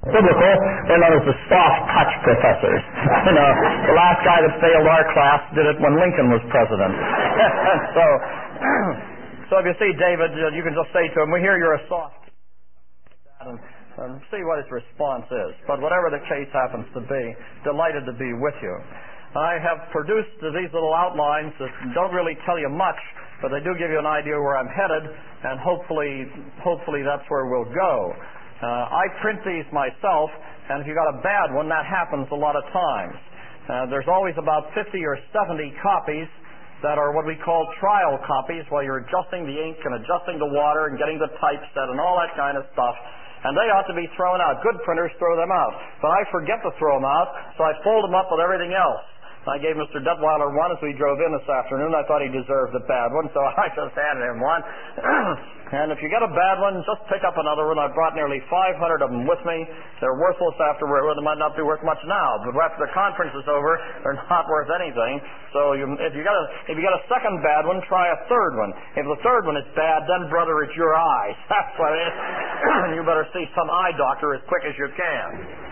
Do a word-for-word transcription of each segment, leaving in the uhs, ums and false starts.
Biblical, they're known as the soft touch professors. You know, the last guy that failed our class did it when Lincoln was president. so, so if you see David, you can just say to him, "We hear you're a soft," and, and see what his response is. But whatever the case happens to be, delighted to be with you. I have produced these little outlines that don't really tell you much, but they do give you an idea where I'm headed, and hopefully, hopefully that's where we'll go. Uh, I print these myself, and if you got a bad one, that happens a lot of times. Uh, there's always about fifty or seventy copies that are what we call trial copies, while you're adjusting the ink and adjusting the water and getting the typeset and all that kind of stuff. And they ought to be thrown out. Good printers throw them out. But I forget to throw them out, so I fold them up with everything else. I gave Mister Detweiler one as we drove in this afternoon. I thought he deserved a bad one, so I just handed him one. And if you get a bad one, just pick up another one. I brought nearly five hundred of them with me. They're worthless afterward. Well, they might not be worth much now, but after the conference is over, they're not worth anything. So you, if you got a if you got a second bad one, try a third one. If the third one is bad, then brother, it's your eyes. That's what it is. You better see some eye doctor as quick as you can.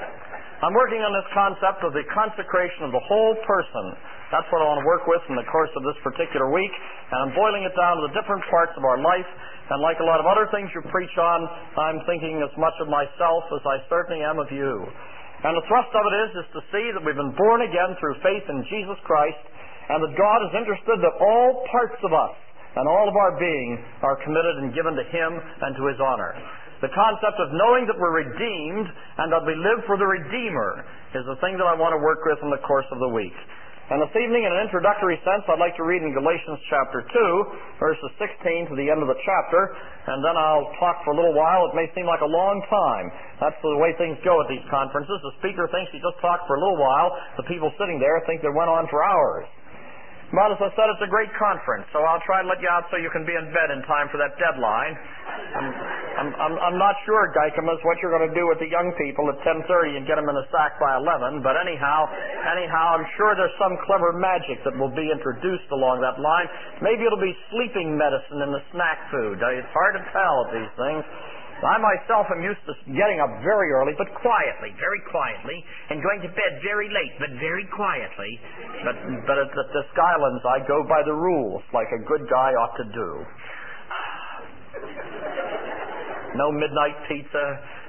I'm working on this concept of the consecration of the whole person. That's what I want to work with in the course of this particular week. And I'm boiling it down to the different parts of our life. And like a lot of other things you preach on, I'm thinking as much of myself as I certainly am of you. And the thrust of it is, is to see that we've been born again through faith in Jesus Christ, and that God is interested that all parts of us and all of our being are committed and given to Him and to His honor. The concept of knowing that we're redeemed and that we live for the Redeemer is the thing that I want to work with in the course of the week. And this evening, in an introductory sense, I'd like to read in Galatians chapter two, verses sixteen to the end of the chapter, and then I'll talk for a little while. It may seem like a long time. That's the way things go at these conferences. The speaker thinks he just talked for a little while. The people sitting there think they went on for hours. But as I said, it's a great conference, so I'll try to let you out so you can be in bed in time for that deadline. I'm, I'm, I'm, I'm not sure, Gycamus, what you're going to do with the young people at ten thirty and get them in a sack by eleven, but anyhow, anyhow, I'm sure there's some clever magic that will be introduced along that line. Maybe it'll be sleeping medicine in the snack food. It's hard to tell at these things. I myself am used to getting up very early, but quietly, very quietly, and going to bed very late, but very quietly. But but at the, the Skylands, I go by the rules, like a good guy ought to do. No midnight pizza.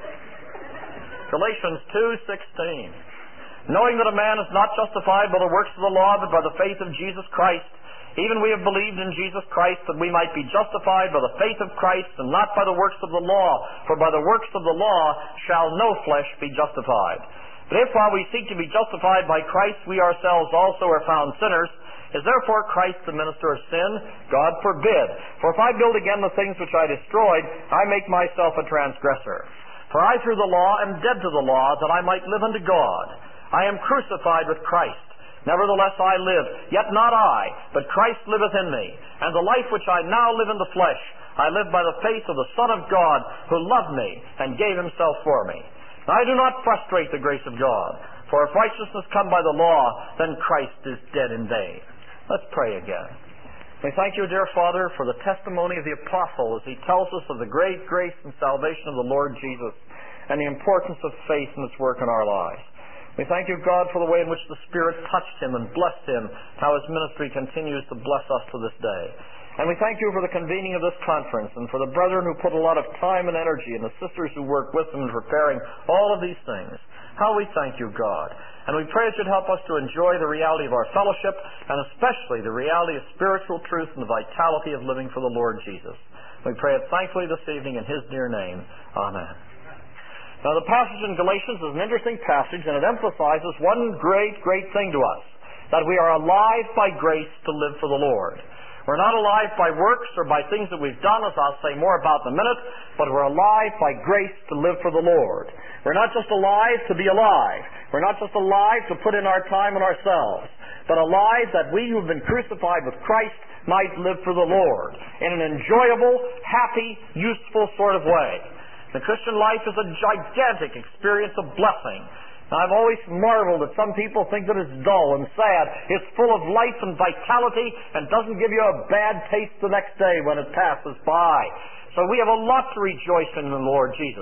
Galatians two sixteen. Knowing that a man is not justified by the works of the law, but by the faith of Jesus Christ, even we have believed in Jesus Christ that we might be justified by the faith of Christ and not by the works of the law. For by the works of the law shall no flesh be justified. But if while we seek to be justified by Christ, we ourselves also are found sinners, is therefore Christ the minister of sin? God forbid. For if I build again the things which I destroyed, I make myself a transgressor. For I through the law am dead to the law, that I might live unto God. I am crucified with Christ. Nevertheless I live, yet not I, but Christ liveth in me. And the life which I now live in the flesh, I live by the faith of the Son of God, who loved me and gave himself for me. I do not frustrate the grace of God, for if righteousness come by the law, then Christ is dead in vain. Let's pray again. We thank you, dear Father, for the testimony of the apostle as he tells us of the great grace and salvation of the Lord Jesus and the importance of faith in its work in our lives. We thank you, God, for the way in which the Spirit touched him and blessed him, how his ministry continues to bless us to this day. And we thank you for the convening of this conference and for the brethren who put a lot of time and energy and the sisters who work with them in preparing all of these things. How we thank you, God. And we pray that you'd help us to enjoy the reality of our fellowship and especially the reality of spiritual truth and the vitality of living for the Lord Jesus. We pray it thankfully this evening in his dear name. Amen. Now, the passage in Galatians is an interesting passage, and it emphasizes one great, great thing to us, that we are alive by grace to live for the Lord. We're not alive by works or by things that we've done, as I'll say more about in a minute, but we're alive by grace to live for the Lord. We're not just alive to be alive. We're not just alive to put in our time and ourselves, but alive that we who have been crucified with Christ might live for the Lord in an enjoyable, happy, useful sort of way. The Christian life is a gigantic experience of blessing. Now, I've always marveled that some people think that it's dull and sad. It's full of life and vitality and doesn't give you a bad taste the next day when it passes by. So we have a lot to rejoice in the Lord Jesus.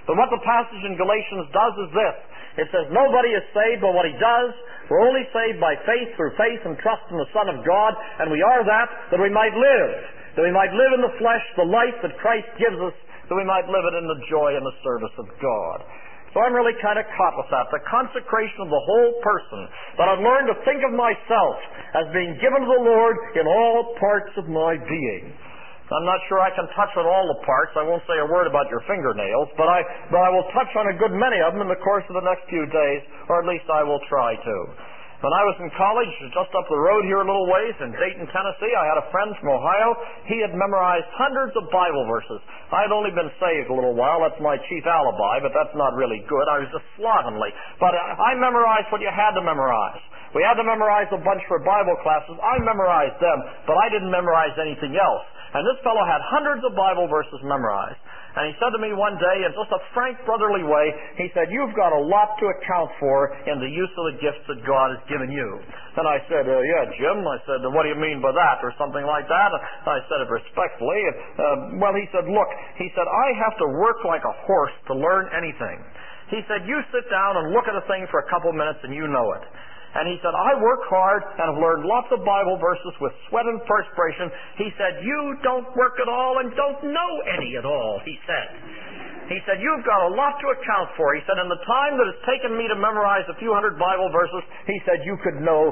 But what the passage in Galatians does is this. It says nobody is saved by what he does. We're only saved by faith, through faith and trust in the Son of God, and we are that, that we might live. That we might live in the flesh the life that Christ gives us, that we might live it in the joy and the service of God. So I'm really kind of caught with that, the consecration of the whole person, that I've learned to think of myself as being given to the Lord in all parts of my being. I'm not sure I can touch on all the parts. I won't say a word about your fingernails, but I, but I will touch on a good many of them in the course of the next few days, or at least I will try to. When I was in college, just up the road here a little ways in Dayton, Tennessee, I had a friend from Ohio. He had memorized hundreds of Bible verses. I had only been saved a little while. That's my chief alibi, but that's not really good. I was just slovenly. But I memorized what you had to memorize. We had to memorize a bunch for Bible classes. I memorized them, but I didn't memorize anything else. And this fellow had hundreds of Bible verses memorized. And he said to me one day, in just a frank brotherly way, he said, "You've got a lot to account for in the use of the gifts that God has given you." And I said, uh, yeah, Jim. I said, what do you mean by that? Or something like that. And I said it respectfully. Uh, well, he said, look, he said, I have to work like a horse to learn anything. He said, you sit down and look at a thing for a couple minutes and you know it. And he said, I work hard and have learned lots of Bible verses with sweat and perspiration. He said, you don't work at all and don't know any at all, he said. He said, you've got a lot to account for. He said, in the time that it's taken me to memorize a few hundred Bible verses, he said, you could know.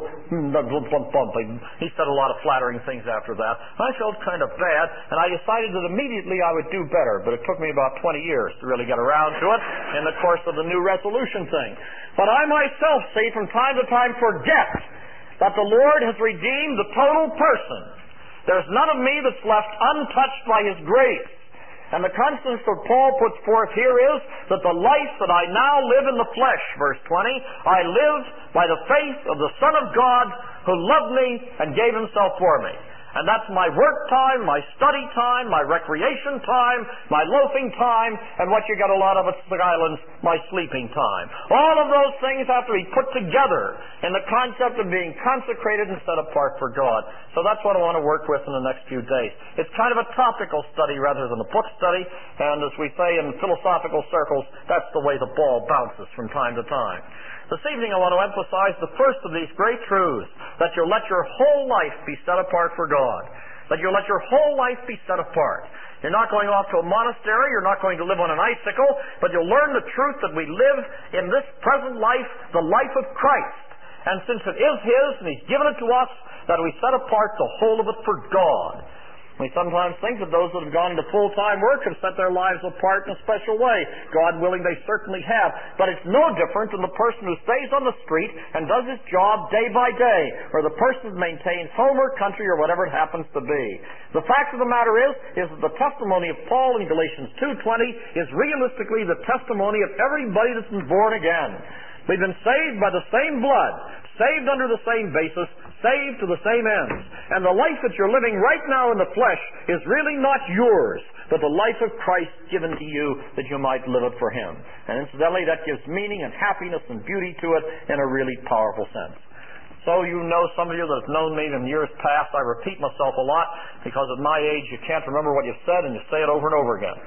He said a lot of flattering things after that. I felt kind of bad, and I decided that immediately I would do better. But it took me about twenty years to really get around to it in the course of the New Resolution thing. But I myself, see, from time to time forget that the Lord has redeemed the total person. There's none of me that's left untouched by His grace. And the constance that Paul puts forth here is that the life that I now live in the flesh, verse twenty, I live by the faith of the Son of God who loved me and gave Himself for me. And that's my work time, my study time, my recreation time, my loafing time, and what you got a lot of at the islands, my sleeping time. All of those things have to be put together in the concept of being consecrated and set apart for God. So that's what I want to work with in the next few days. It's kind of a topical study rather than a book study, and as we say in philosophical circles, that's the way the ball bounces from time to time. This evening I want to emphasize the first of these great truths, that you'll let your whole life be set apart for God. That you'll let your whole life be set apart. You're not going off to a monastery, you're not going to live on an icicle, but you'll learn the truth that we live in this present life, the life of Christ. And since it is His and He's given it to us, that we set apart the whole of it for God. We sometimes think that those that have gone into full-time work have set their lives apart in a special way. God willing, they certainly have. But it's no different than the person who stays on the street and does his job day by day, or the person who maintains home or country or whatever it happens to be. The fact of the matter is, is that the testimony of Paul in Galatians two twenty is realistically the testimony of everybody that's been born again. We've been saved by the same blood, saved under the same basis, saved to the same ends. And the life that you're living right now in the flesh is really not yours, but the life of Christ given to you that you might live it for Him. And incidentally, that gives meaning and happiness and beauty to it in a really powerful sense. So you know, some of you that have known me in years past, I repeat myself a lot because at my age you can't remember what you've said and you say it over and over again.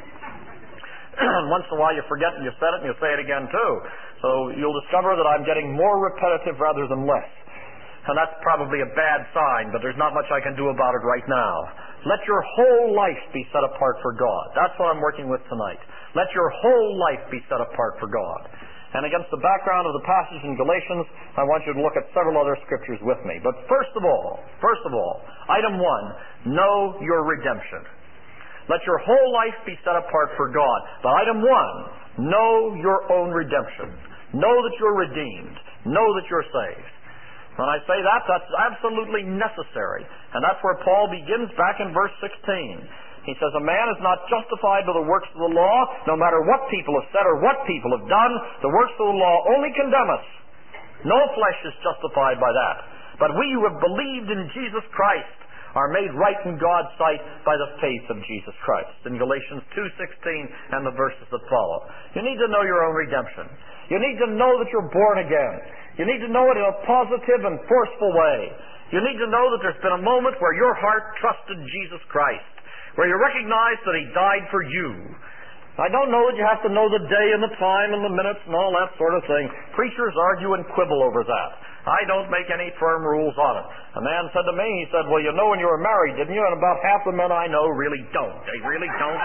Once in a while you forget and you said it and you say it again too. So you'll discover that I'm getting more repetitive rather than less. And that's probably a bad sign, but there's not much I can do about it right now. Let your whole life be set apart for God. That's what I'm working with tonight. Let your whole life be set apart for God. And against the background of the passage in Galatians, I want you to look at several other scriptures with me. But first of all, first of all, item one, know your redemption. Let your whole life be set apart for God. But item one, know your own redemption. Know that you're redeemed. Know that you're saved. When I say that, that's absolutely necessary. And that's where Paul begins back in verse sixteen. He says, a man is not justified by the works of the law, no matter what people have said or what people have done. The works of the law only condemn us. No flesh is justified by that. But we who have believed in Jesus Christ are made right in God's sight by the faith of Jesus Christ. In Galatians two sixteen and the verses that follow. You need to know your own redemption. You need to know that you're born again. You need to know it in a positive and forceful way. You need to know that there's been a moment where your heart trusted Jesus Christ, where you recognized that He died for you. I don't know that you have to know the day and the time and the minutes and all that sort of thing. Preachers argue and quibble over that. I don't make any firm rules on it. A man said to me, he said, well, you know when you were married, didn't you? And about half the men I know really don't. They really don't.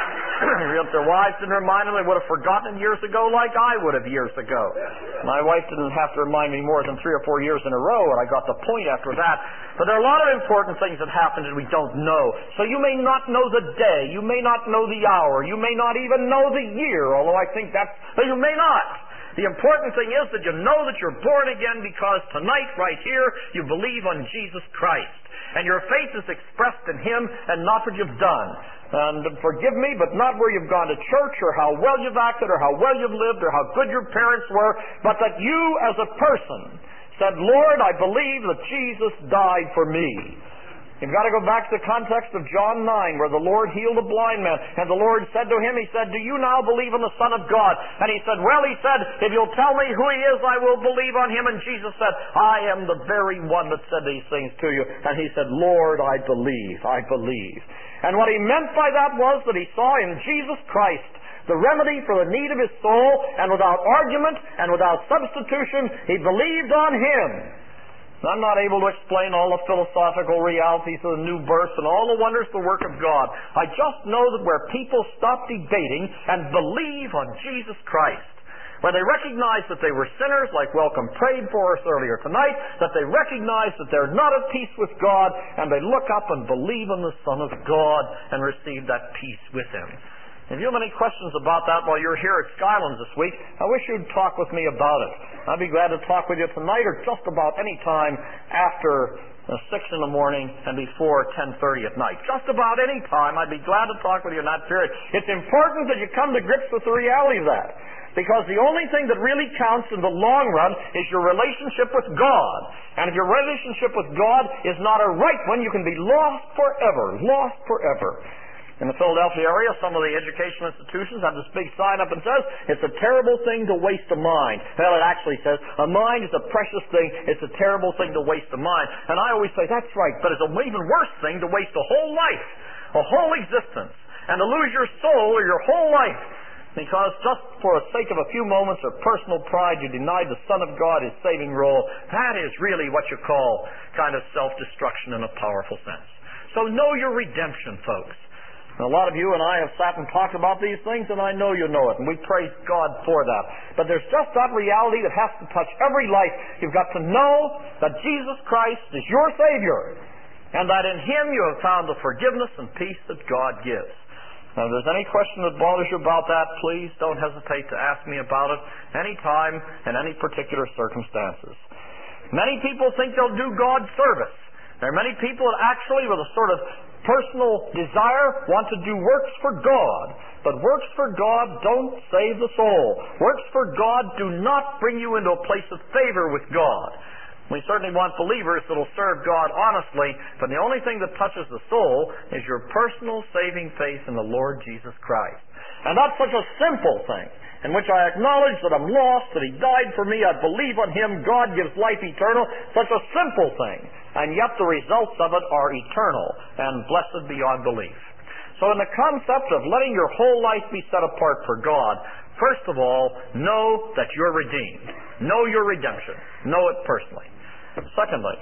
If their wives didn't remind them, they would have forgotten years ago like I would have years ago. My wife didn't have to remind me more than three or four years in a row, and I got the point after that. But there are a lot of important things that happen that we don't know. So you may not know the day. You may not know the hour. You may not even know the year, although I think that's... But you may not. The important thing is that you know that you're born again because tonight, right here, you believe on Jesus Christ. And your faith is expressed in Him and not what you've done. And forgive me, but not where you've gone to church or how well you've acted or how well you've lived or how good your parents were, but that you as a person said, Lord, I believe that Jesus died for me. You've got to go back to the context of John nine, where the Lord healed a blind man. And the Lord said to him, He said, do you now believe in the Son of God? And he said, well, he said, if you'll tell me who He is, I will believe on Him. And Jesus said, I am the very one that said these things to you. And he said, Lord, I believe, I believe. And what he meant by that was that he saw in Jesus Christ the remedy for the need of his soul, and without argument and without substitution, he believed on Him. I'm not able to explain all the philosophical realities of the new birth and all the wonders of the work of God. I just know that where people stop debating and believe on Jesus Christ, when they recognize that they were sinners, like Welcome prayed for us earlier tonight, that they recognize that they're not at peace with God, and they look up and believe in the Son of God and receive that peace with Him. If you have any questions about that while you're here at Skylands this week, I wish you'd talk with me about it. I'd be glad to talk with you tonight or just about any time after uh, six in the morning and before ten thirty at night. Just about any time, I'd be glad to talk with you in that period. It's important that you come to grips with the reality of that, because the only thing that really counts in the long run is your relationship with God. And if your relationship with God is not a right one, you can be lost forever, lost forever. In the Philadelphia area, some of the educational institutions have this big sign up and says, it's a terrible thing to waste a mind. Well, it actually says, a mind is a precious thing. It's a terrible thing to waste a mind. And I always say, that's right, but it's an even worse thing to waste a whole life, a whole existence, and to lose your soul or your whole life. Because just for the sake of a few moments of personal pride, you denied the Son of God His saving role. That is really what you call kind of self-destruction in a powerful sense. So know your redemption, folks. And a lot of you and I have sat and talked about these things, and I know you know it, and we praise God for that. But there's just that reality that has to touch every life. You've got to know that Jesus Christ is your Savior, and that in Him you have found the forgiveness and peace that God gives. Now, if there's any question that bothers you about that, please don't hesitate to ask me about it any time in any particular circumstances. Many people think they'll do God service. There are many people that actually, with a sort of personal desire, want to do works for God. But works for God don't save the soul. Works for God do not bring you into a place of favor with God. We certainly want believers that will serve God honestly, but the only thing that touches the soul is your personal saving faith in the Lord Jesus Christ. And that's such a simple thing, in which I acknowledge that I'm lost, that He died for me, I believe on Him, God gives life eternal. Such a simple thing. And yet the results of it are eternal and blessed beyond belief. So in the concept of letting your whole life be set apart for God, first of all, know that you're redeemed. Know your redemption. Know it personally. Secondly,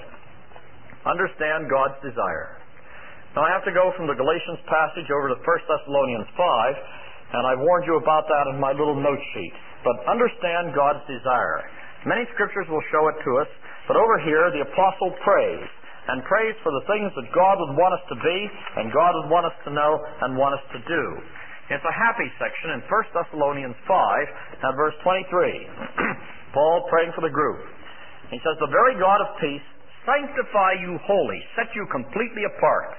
understand God's desire. Now I have to go from the Galatians passage over to First Thessalonians five, and I warned you about that in my little note sheet. But understand God's desire. Many scriptures will show it to us, but over here the apostle prays, and prays for the things that God would want us to be, and God would want us to know, and want us to do. It's a happy section in First Thessalonians five, at verse twenty-three. Paul praying for the group. He says, the very God of peace sanctify you wholly, set you completely apart.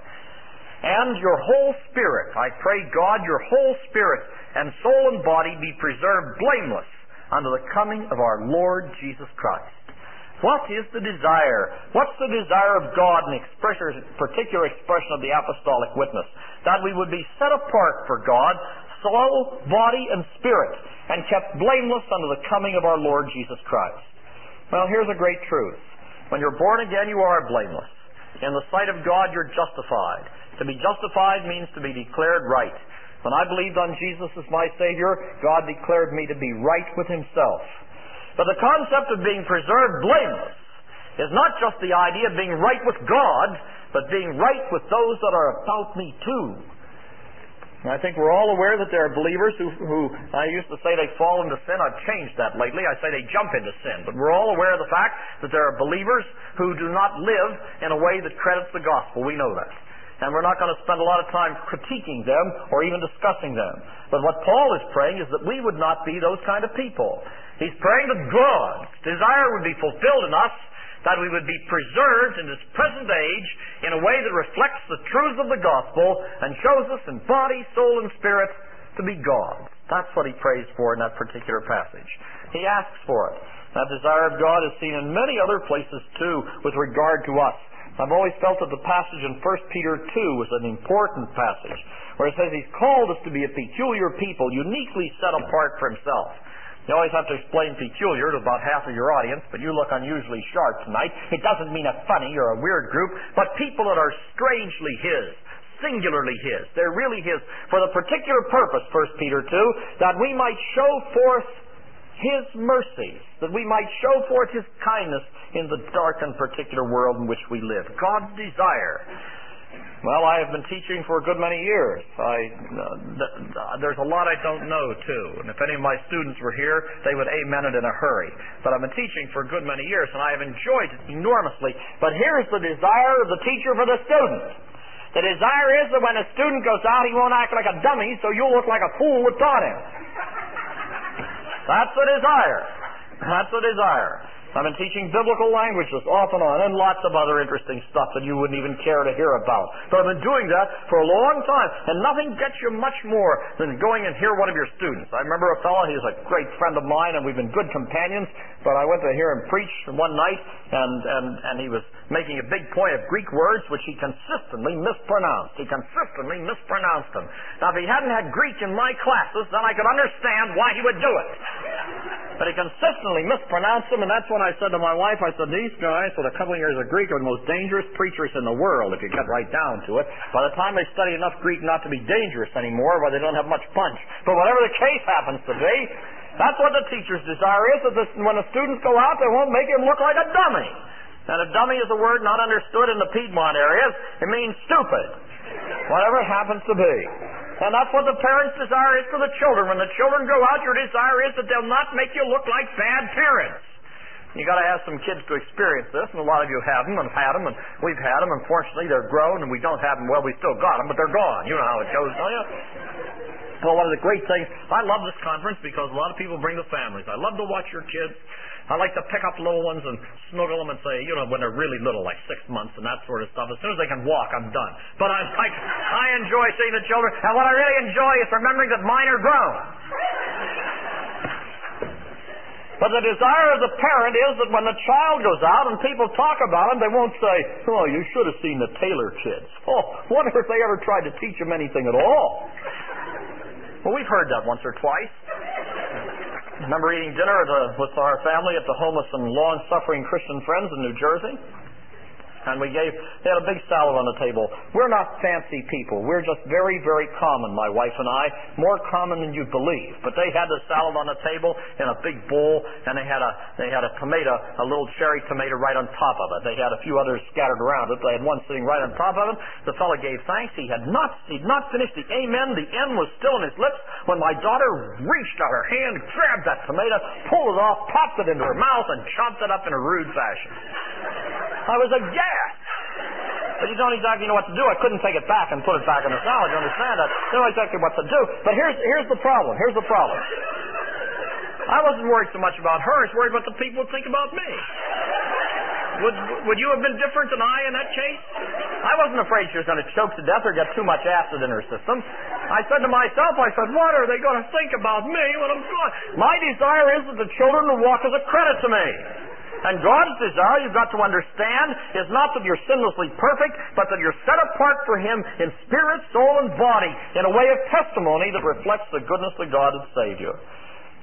And your whole spirit, I pray God, your whole spirit and soul and body be preserved blameless unto the coming of our Lord Jesus Christ. What is the desire? What's the desire of God in the particular expression of the apostolic witness? That we would be set apart for God, soul, body, and spirit, and kept blameless unto the coming of our Lord Jesus Christ. Well, here's a great truth. When you're born again, you are blameless. In the sight of God, you're justified. To be justified means to be declared right. When I believed on Jesus as my Savior, God declared me to be right with Himself. But the concept of being preserved blameless is not just the idea of being right with God, but being right with those that are about me too. And I think we're all aware that there are believers who, who, I used to say they fall into sin. I've changed that lately. I say they jump into sin. But we're all aware of the fact that there are believers who do not live in a way that credits the gospel. We know that. And we're not going to spend a lot of time critiquing them or even discussing them. But what Paul is praying is that we would not be those kind of people. He's praying that God's desire would be fulfilled in us, that we would be preserved in this present age in a way that reflects the truths of the gospel and shows us in body, soul, and spirit to be God. That's what he prays for in that particular passage. He asks for it. That desire of God is seen in many other places too with regard to us. I've always felt that the passage in First Peter two was an important passage, where it says He's called us to be a peculiar people, uniquely set apart for Himself. You always have to explain peculiar to about half of your audience, but you look unusually sharp tonight. It doesn't mean a funny or a weird group, but people that are strangely His, singularly His. They're really His for the particular purpose, First Peter two, that we might show forth His mercies, that we might show forth His kindness in the dark and particular world in which we live. God's desire. Well, I have been teaching for a good many years. I, uh, th- there's a lot I don't know, too. And if any of my students were here, they would amen it in a hurry. But I've been teaching for a good many years, and I have enjoyed it enormously. But here's the desire of the teacher for the student. The desire is that when a student goes out, he won't act like a dummy, so you'll look like a fool that taught him. That's the desire. That's the desire. I've been teaching biblical languages off and on, and lots of other interesting stuff that you wouldn't even care to hear about. But I've been doing that for a long time, and nothing gets you much more than going and hear one of your students. I remember a fellow, he was a great friend of mine, and we've been good companions, but I went to hear him preach one night, and, and, and he was making a big point of Greek words, which he consistently mispronounced. He consistently mispronounced them. Now, if he hadn't had Greek in my classes, then I could understand why he would do it. But he consistently mispronounced them, and that's when I said to my wife, I said, these guys with a couple of years of Greek are the most dangerous preachers in the world, if you get right down to it. By the time they study enough Greek not to be dangerous anymore, well, they don't have much punch. But whatever the case happens to be, that's what the teacher's desire is, that this, when the students go out, they won't make him look like a dummy. And a dummy is a word not understood in the Piedmont areas. It means stupid. Whatever it happens to be. And that's what the parents' desire is for the children. When the children go out, your desire is that they'll not make you look like bad parents. You got to have some kids to experience this, and a lot of you have them and had them, and we've had them. Unfortunately, they're grown, and we don't have them. Well, we still got them, but they're gone. You know how it goes, don't you? Well, one of the great things, I love this conference because a lot of people bring the families. I love to watch your kids. I like to pick up little ones and snuggle them and say, you know, when they're really little, like six months and that sort of stuff. As soon as they can walk, I'm done. But I like, I enjoy seeing the children, and what I really enjoy is remembering that mine are grown. But the desire of the parent is that when the child goes out and people talk about him, they won't say, oh, you should have seen the Taylor kids. Oh, wonder if they ever tried to teach him anything at all. Well, we've heard that once or twice. I remember eating dinner at a, with our family at the home of some long-suffering Christian friends in New Jersey. And we gave, they had a big salad on the table. We're not fancy people. We're just very, very common, my wife and I. More common than you'd believe. But they had the salad on the table in a big bowl, and they had a they had a tomato, a little cherry tomato right on top of it. They had a few others scattered around it. They had one sitting right on top of it. The fellow gave thanks. He had not he'd not finished the amen. The N was still in his lips when my daughter reached out her hand, grabbed that tomato, pulled it off, popped it into her mouth, and chomped it up in a rude fashion. I was aghast. But you don't exactly know what to do. I couldn't take it back and put it back in the salad. You understand that? I know exactly what to do. But here's here's the problem. Here's the problem. I wasn't worried so much about her. I was worried what the people would think about me. Would would you have been different than I in that case? I wasn't afraid she was going to choke to death or get too much acid in her system. I said to myself, I said, what are they going to think about me when I'm gone? My desire is that the children will walk as a credit to me. And God's desire, you've got to understand, is not that you're sinlessly perfect, but that you're set apart for Him in spirit, soul, and body in a way of testimony that reflects the goodness of God that saved you.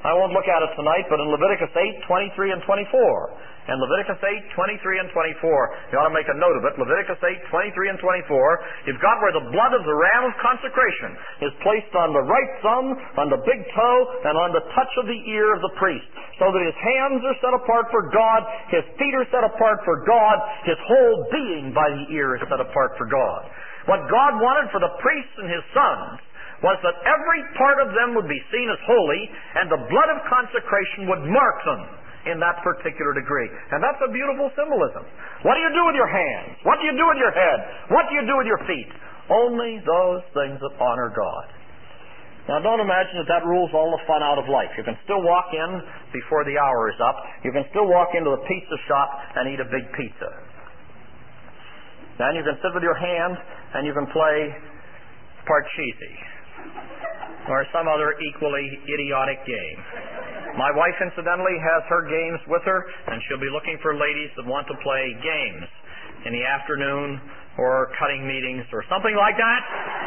I won't look at it tonight, but in Leviticus eight, twenty-three and twenty-four. In Leviticus eight, twenty-three and twenty-four, you ought to make a note of it. Leviticus eight, twenty-three and twenty-four, you've got where the blood of the ram of consecration is placed on the right thumb, on the big toe, and on the touch of the ear of the priest, so that his hands are set apart for God, his feet are set apart for God, his whole being by the ear is set apart for God. What God wanted for the priests and his sons was that every part of them would be seen as holy, and the blood of consecration would mark them in that particular degree. And that's a beautiful symbolism. What do you do with your hands? What do you do with your head? What do you do with your feet? Only those things that honor God. Now, don't imagine that that rules all the fun out of life. You can still walk in before the hour is up. You can still walk into the pizza shop and eat a big pizza. Then you can sit with your hand and you can play Parcheesi or some other equally idiotic game. My wife, incidentally, has her games with her, and she'll be looking for ladies that want to play games in the afternoon or cutting meetings or something like that.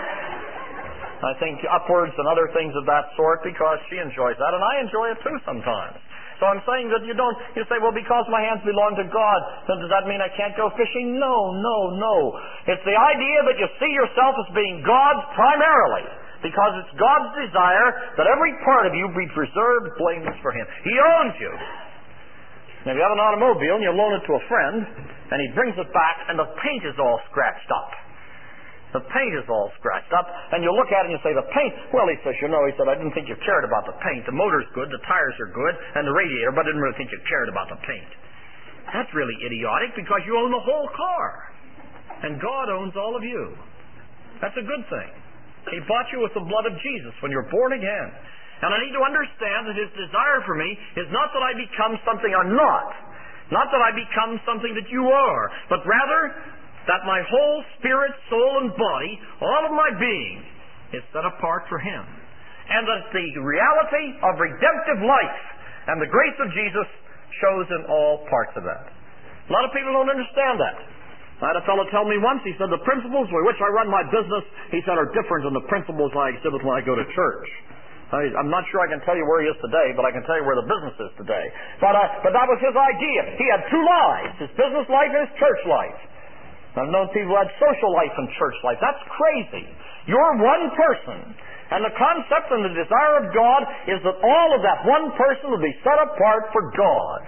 I think upwards and other things of that sort, because she enjoys that, and I enjoy it too sometimes. So I'm saying that you don't, you say, well, because my hands belong to God, then does that mean I can't go fishing? No, no, no. It's the idea that you see yourself as being God's primarily, because it's God's desire that every part of you be preserved blameless for Him. He owns you. Now, if you have an automobile and you loan it to a friend, and he brings it back, and the paint is all scratched up. The paint is all scratched up, and you look at it and you say, the paint, well, he says, you know, he said, I didn't think you cared about the paint. The motor's good, the tires are good, and the radiator, but I didn't really think you cared about the paint. That's really idiotic, because you own the whole car. And God owns all of you. That's a good thing. He bought you with the blood of Jesus when you're born again. And I need to understand that His desire for me is not that I become something I'm not. Not that I become something that you are. But rather that my whole spirit, soul, and body, all of my being, is set apart for Him. And that the reality of redemptive life and the grace of Jesus shows in all parts of that. A lot of people don't understand that. I had a fellow tell me once, he said, the principles with which I run my business, he said, are different than the principles I exhibit when I go to church. I, I'm not sure I can tell you where he is today, but I can tell you where the business is today. But, uh, but that was his idea. He had two lives, his business life and his church life. I've known people who had social life and church life. That's crazy. You're one person. And the concept and the desire of God is that all of that one person will be set apart for God.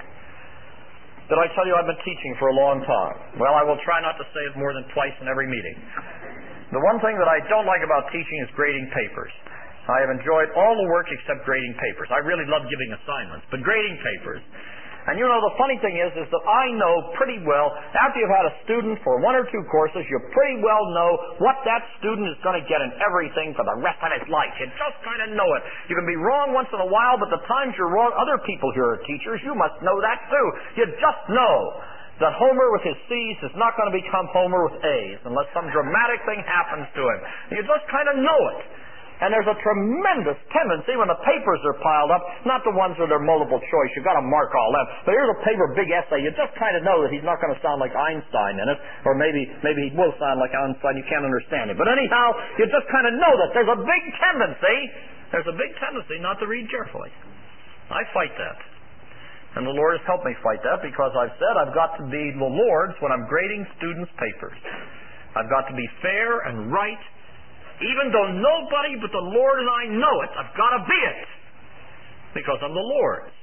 Did I tell you I've been teaching for a long time? Well, I will try not to say it more than twice in every meeting. The one thing that I don't like about teaching is grading papers. I have enjoyed all the work except grading papers. I really love giving assignments, but grading papers. And you know, the funny thing is, is that I know pretty well, after you've had a student for one or two courses, you pretty well know what that student is going to get in everything for the rest of his life. You just kind of know it. You can be wrong once in a while, but the times you're wrong, other people here are teachers, you must know that too. You just know that Homer with his C's is not going to become Homer with A's unless some dramatic thing happens to him. You just kind of know it. And there's a tremendous tendency when the papers are piled up, not the ones that are multiple choice, you've got to mark all that, but here's a paper, big essay, you just kind of know that he's not going to sound like Einstein in it, or maybe maybe he will sound like Einstein, you can't understand him. But anyhow, you just kind of know that there's a big tendency, there's a big tendency not to read carefully. I fight that. And the Lord has helped me fight that, because I've said I've got to be the Lord's when I'm grading students' papers. I've got to be fair and right. Even though nobody but the Lord and I know it, I've got to be it, because I'm the Lord's.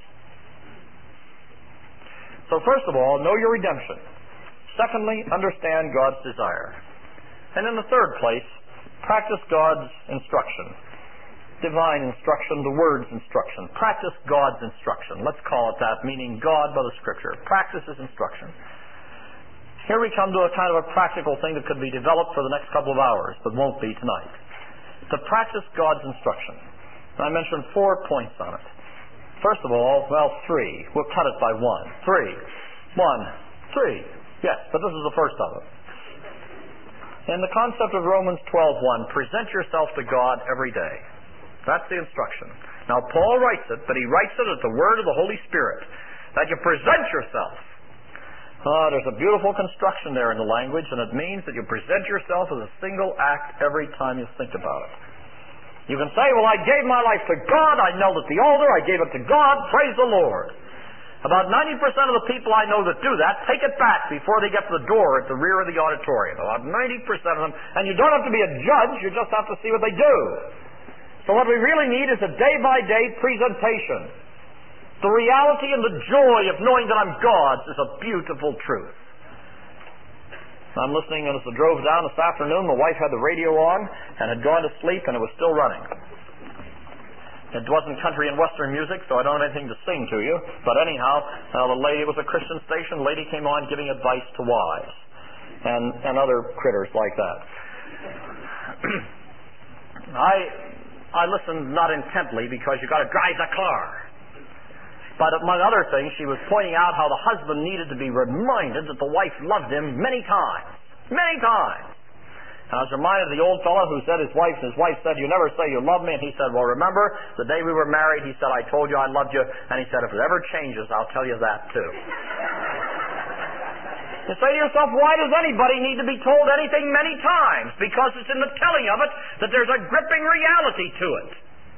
So first of all, know your redemption. Secondly, understand God's desire. And in the third place, practice God's instruction. Divine instruction, the Word's instruction. Practice God's instruction. Let's call it that, meaning God by the Scripture. Practice His instruction. Here we come to a kind of a practical thing that could be developed for the next couple of hours, but won't be tonight. To practice God's instruction. And I mentioned four points on it. First of all, well, three. We'll cut it by one. Three. One. Three. Yes, but this is the first of them. In the concept of Romans twelve one, present yourself to God every day. That's the instruction. Now, Paul writes it, but he writes it at the word of the Holy Spirit, that you present yourself. Ah, there's a beautiful construction there in the language, and it means that you present yourself as a single act every time you think about it. You can say, well, I gave my life to God, I knelt at the altar, I gave it to God, praise the Lord. About ninety percent of the people I know that do that take it back before they get to the door at the rear of the auditorium. About ninety percent of them. And you don't have to be a judge, you just have to see what they do. So what we really need is a day-by-day presentation. The reality and the joy of knowing that I'm God's is a beautiful truth. I'm listening, and as I drove down this afternoon, my wife had the radio on and had gone to sleep, and it was still running. It wasn't country and western music, so I don't have anything to sing to you. But anyhow, uh, the lady, it was a Christian station. The lady came on giving advice to wives and, and other critters like that. I I listened not intently because you got to drive the car. But among other things, she was pointing out how the husband needed to be reminded that the wife loved him many times. Many times. And I was reminded of the old fellow who said his wife, his wife said, you never say you love me. And he said, well, remember, the day we were married, he said, I told you I loved you. And he said, if it ever changes, I'll tell you that too. You say to yourself, why does anybody need to be told anything many times? Because it's in the telling of it that there's a gripping reality to it.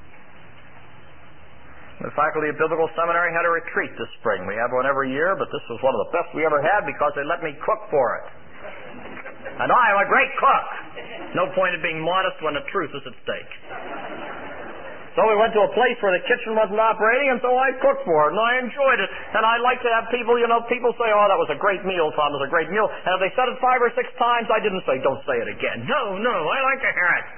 The faculty of Biblical Seminary had a retreat this spring. We have one every year, but this was one of the best we ever had because they let me cook for it. And I am a great cook. No point in being modest when the truth is at stake. So we went to a place where the kitchen wasn't operating, and so I cooked for it, and I enjoyed it. And I like to have people, you know, people say, oh, that was a great meal, Tom, it was a great meal. And if they said it five or six times, I didn't say, don't say it again. No, no, I like to hear it.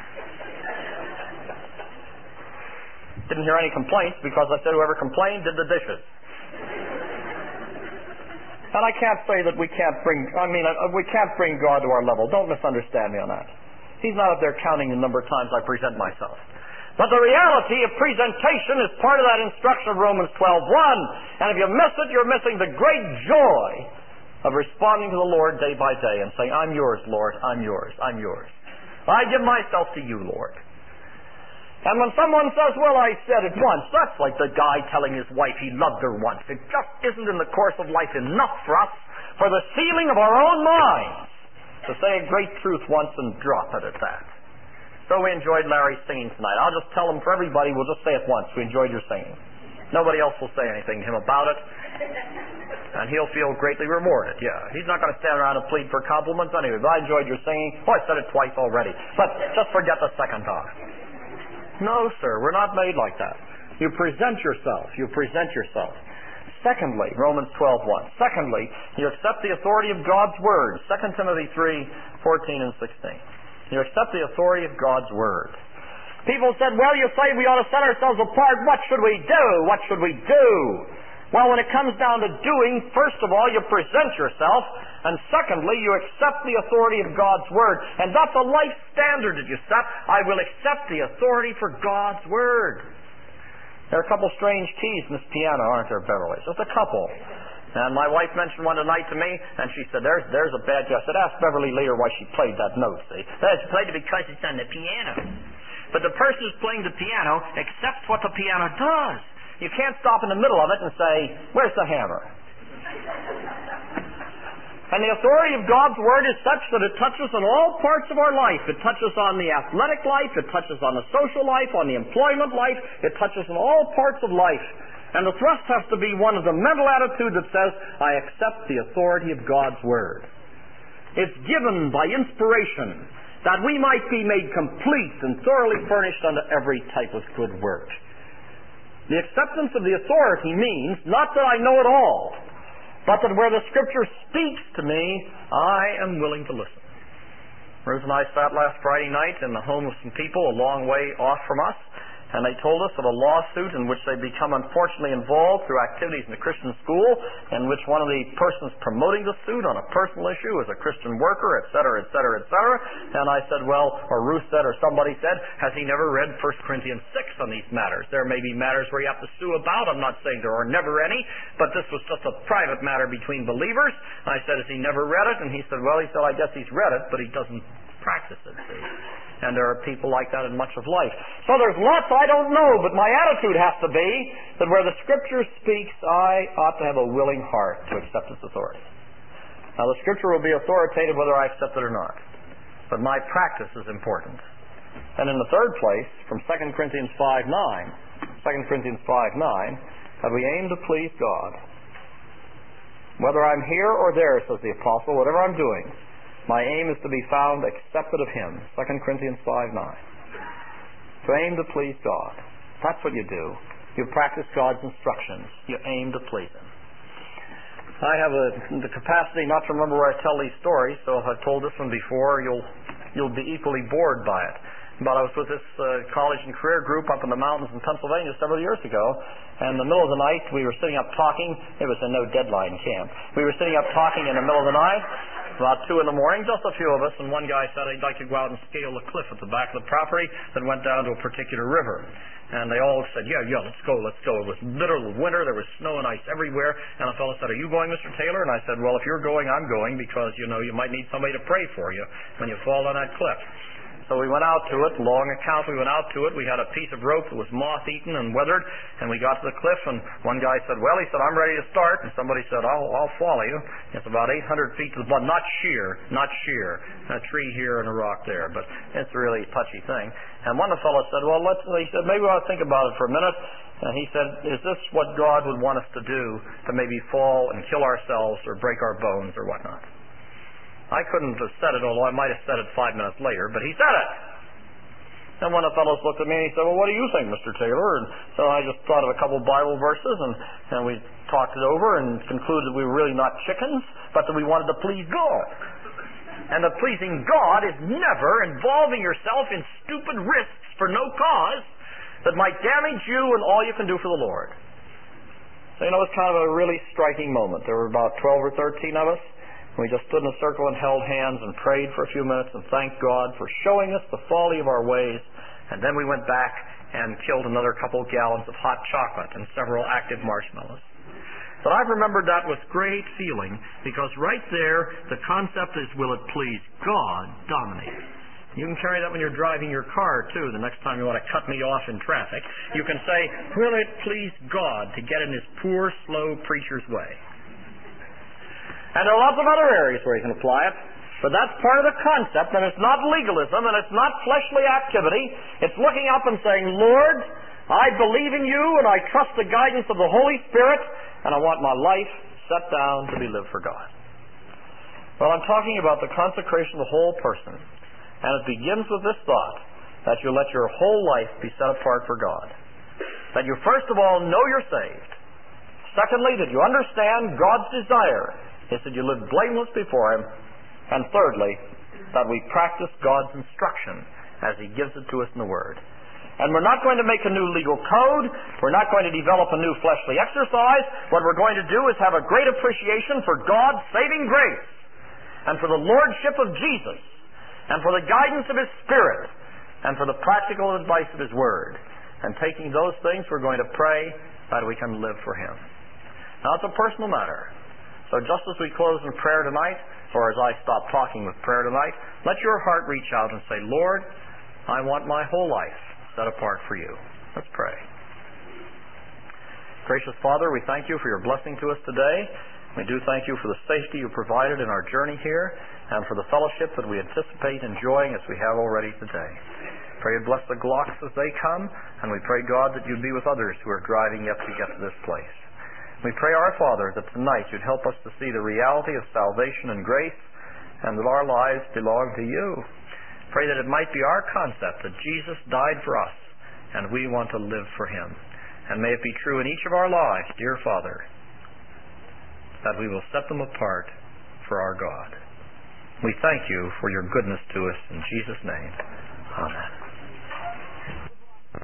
Didn't hear any complaints because I said whoever complained did the dishes. And I can't say that we can't bring, I mean, we can't bring God to our level. Don't misunderstand me on that. He's not up there counting the number of times I present myself. But the reality of presentation is part of that instruction of Romans twelve one. And if you miss it, you're missing the great joy of responding to the Lord day by day and saying, I'm yours, Lord, I'm yours, I'm yours. I give myself to you, Lord. And when someone says, well, I said it once, that's like the guy telling his wife he loved her once. It just isn't in the course of life enough for us, for the sealing of our own minds, to say a great truth once and drop it at that. So we enjoyed Larry's singing tonight. I'll just tell him for everybody, we'll just say it once. We enjoyed your singing. Nobody else will say anything to him about it. And he'll feel greatly rewarded. Yeah, he's not going to stand around and plead for compliments anyway. But I enjoyed your singing. Oh, I said it twice already. But just forget the second time. No, sir, we're not made like that. You present yourself. You present yourself. Secondly, Romans twelve one. Secondly, you accept the authority of God's Word. Second Timothy three fourteen and sixteen. You accept the authority of God's Word. People said, well, you say we ought to set ourselves apart. What should we do? What should we do? Well, when it comes down to doing, first of all, you present yourself, and secondly, you accept the authority of God's Word. And that's a life standard that you set. I will accept the authority for God's Word. There are a couple strange keys in this piano, aren't there, Beverly? Just a couple. And my wife mentioned one tonight to me, and she said, there's there's a bad key. I said, ask Beverly later why she played that note, see? She played it because it's on the piano. But the person who's playing the piano accepts what the piano does. You can't stop in the middle of it and say, where's the hammer? And the authority of God's Word is such that it touches on all parts of our life. It touches on the athletic life. It touches on the social life, on the employment life. It touches on all parts of life. And the thrust has to be one of the mental attitude that says, I accept the authority of God's Word. It's given by inspiration that we might be made complete and thoroughly furnished unto every type of good work. The acceptance of the authority means not that I know it all, but that where the Scripture speaks to me, I am willing to listen. Ruth and I sat last Friday night in the home of some people a long way off from us, and they told us of a lawsuit in which they become unfortunately involved through activities in the Christian school, in which one of the persons promoting the suit on a personal issue is a Christian worker, et cetera, et cetera, et cetera. And I said, well, or Ruth said, or somebody said, has he never read First Corinthians six on these matters? There may be matters where you have to sue about. I'm not saying there are never any, but this was just a private matter between believers. I said, has he never read it? And he said, well, he said, I guess he's read it, but he doesn't practice it, see? And there are people like that in much of life. So there's lots I don't know, but my attitude has to be that where the Scripture speaks, I ought to have a willing heart to accept its authority. Now, the Scripture will be authoritative whether I accept it or not. But my practice is important. And in the third place, from Second Corinthians five nine, Second Corinthians five nine, that we aim to please God. Whether I'm here or there, says the apostle, whatever I'm doing, my aim is to be found accepted of Him. Second Corinthians five nine. To aim to please God. That's what you do. You practice God's instructions. You aim to please Him. I have a, the capacity not to remember where I tell these stories, so if I've told this one before, you'll you'll be equally bored by it. But I was with this uh, college and career group up in the mountains in Pennsylvania several years ago, and in the middle of the night we were sitting up talking. It was a no deadline camp. We were sitting up talking in the middle of the night, about two in the morning, just a few of us, and one guy said he'd like to go out and scale the cliff at the back of the property that went down to a particular river. And they all said, yeah, yeah, let's go, let's go. It was literal winter. There was snow and ice everywhere. And a fellow said, are you going, Mister Taylor? And I said, well, if you're going, I'm going, because, you know, you might need somebody to pray for you when you fall on that cliff. So we went out to it, long account, we went out to it. We had a piece of rope that was moth-eaten and weathered, and we got to the cliff, and one guy said, well, he said, I'm ready to start. And somebody said, I'll, I'll follow you. It's about eight hundred feet to the bottom, not sheer, not sheer. A tree here and a rock there, but it's a really touchy thing. And one of the fellows said, well, let's, he said, maybe we ought to think about it for a minute. And he said, is this what God would want us to do, to maybe fall and kill ourselves or break our bones or whatnot? I couldn't have said it, although I might have said it five minutes later, but he said it. And one of the fellows looked at me and he said, well, what do you think, Mister Taylor? And so I just thought of a couple of Bible verses, and, and we talked it over and concluded that we were really not chickens, but that we wanted to please God. And that pleasing God is never involving yourself in stupid risks for no cause that might damage you and all you can do for the Lord. So, you know, it's kind of a really striking moment. There were about twelve or thirteen of us. We just stood in a circle and held hands and prayed for a few minutes and thanked God for showing us the folly of our ways. And then we went back and killed another couple of gallons of hot chocolate and several active marshmallows. But I've remembered that with great feeling, because right there the concept is, will it please God, dominate. You can carry that when you're driving your car, too, the next time you want to cut me off in traffic. You can say, will it please God to get in this poor, slow preacher's way? And there are lots of other areas where you can apply it. But that's part of the concept, and it's not legalism, and it's not fleshly activity. It's looking up and saying, Lord, I believe in you, and I trust the guidance of the Holy Spirit, and I want my life set down to be lived for God. Well, I'm talking about the consecration of the whole person. And it begins with this thought, that you let your whole life be set apart for God. That you first of all know you're saved. Secondly, that you understand God's desire is that you live blameless before Him. And thirdly, that we practice God's instruction as He gives it to us in the Word. And we're not going to make a new legal code. We're not going to develop a new fleshly exercise. What we're going to do is have a great appreciation for God's saving grace and for the lordship of Jesus and for the guidance of His Spirit and for the practical advice of His Word. And taking those things, we're going to pray that we can live for Him. Now, it's a personal matter. So just as we close in prayer tonight, or as I stop talking with prayer tonight, let your heart reach out and say, Lord, I want my whole life set apart for you. Let's pray. Gracious Father, we thank you for your blessing to us today. We do thank you for the safety you provided in our journey here and for the fellowship that we anticipate enjoying as we have already today. Pray you bless the Glocks as they come, and we pray, God, that you'd be with others who are driving yet to get to this place. We pray, our Father, that tonight you'd help us to see the reality of salvation and grace, and that our lives belong to you. Pray that it might be our concept that Jesus died for us, and we want to live for Him. And may it be true in each of our lives, dear Father, that we will set them apart for our God. We thank you for your goodness to us. In Jesus' name, amen.